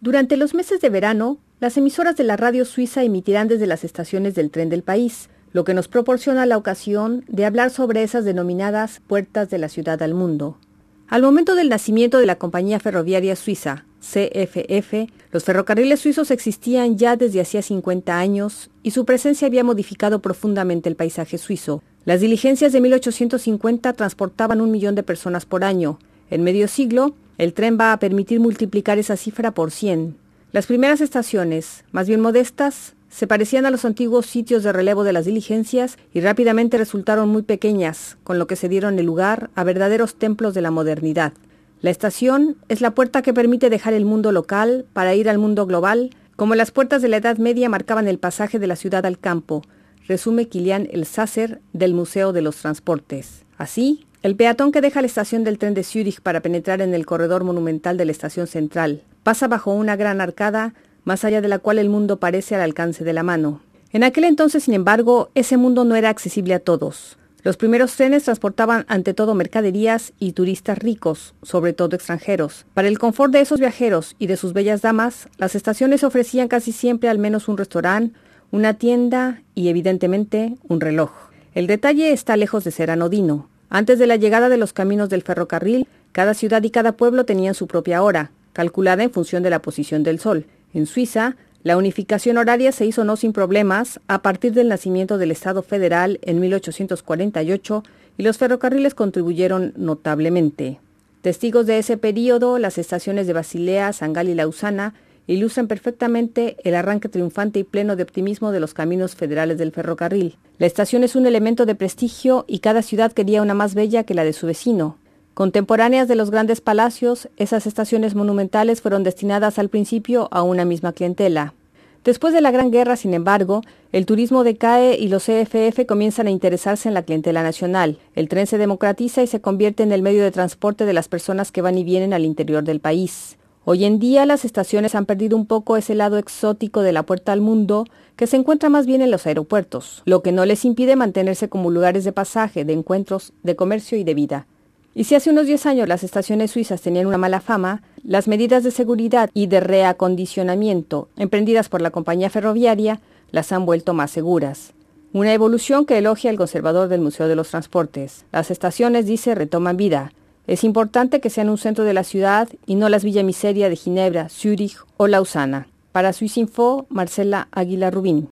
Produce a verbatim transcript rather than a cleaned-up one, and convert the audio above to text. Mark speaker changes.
Speaker 1: Durante los meses de verano, las emisoras de la radio suiza emitirán desde las estaciones del tren del país, lo que nos proporciona la ocasión de hablar sobre esas denominadas puertas de la ciudad al mundo. Al momento del nacimiento de la compañía ferroviaria suiza, C F F, los ferrocarriles suizos existían ya desde hacía cincuenta años y su presencia había modificado profundamente el paisaje suizo. Las diligencias de mil ochocientos cincuenta transportaban un millón de personas por año. En medio siglo, el tren va a permitir multiplicar esa cifra por cien. Las primeras estaciones, más bien modestas, se parecían a los antiguos sitios de relevo de las diligencias y rápidamente resultaron muy pequeñas, con lo que se dieron el lugar a verdaderos templos de la modernidad. La estación es la puerta que permite dejar el mundo local para ir al mundo global, como las puertas de la Edad Media marcaban el pasaje de la ciudad al campo, resume Kilian Elsasser del Museo de los Transportes. Así, el peatón que deja la estación del tren de Zúrich para penetrar en el corredor monumental de la estación central pasa bajo una gran arcada, más allá de la cual el mundo parece al alcance de la mano. En aquel entonces, sin embargo, ese mundo no era accesible a todos. Los primeros trenes transportaban ante todo mercaderías y turistas ricos, sobre todo extranjeros. Para el confort de esos viajeros y de sus bellas damas, las estaciones ofrecían casi siempre al menos un restaurante, una tienda y, evidentemente, un reloj. El detalle está lejos de ser anodino. Antes de la llegada de los caminos del ferrocarril, cada ciudad y cada pueblo tenían su propia hora, calculada en función de la posición del sol. En Suiza, la unificación horaria se hizo no sin problemas a partir del nacimiento del Estado federal en mil ochocientos cuarenta y ocho y los ferrocarriles contribuyeron notablemente. Testigos de ese período, las estaciones de Basilea, San Galo y Lausana ilustran perfectamente el arranque triunfante y pleno de optimismo de los caminos federales del ferrocarril. La estación es un elemento de prestigio y cada ciudad quería una más bella que la de su vecino. Contemporáneas de los grandes palacios, esas estaciones monumentales fueron destinadas al principio a una misma clientela. Después de la Gran Guerra, sin embargo, el turismo decae y los C F F comienzan a interesarse en la clientela nacional. El tren se democratiza y se convierte en el medio de transporte de las personas que van y vienen al interior del país. Hoy en día las estaciones han perdido un poco ese lado exótico de la puerta al mundo que se encuentra más bien en los aeropuertos, lo que no les impide mantenerse como lugares de pasaje, de encuentros, de comercio y de vida. Y si hace unos diez años las estaciones suizas tenían una mala fama, las medidas de seguridad y de reacondicionamiento emprendidas por la compañía ferroviaria las han vuelto más seguras. Una evolución que elogia el conservador del Museo de los Transportes. Las estaciones, dice, retoman vida. Es importante que sean un centro de la ciudad y no las Villa Miseria de Ginebra, Zúrich o Lausana. Para Swissinfo, Marcela Águila Rubín.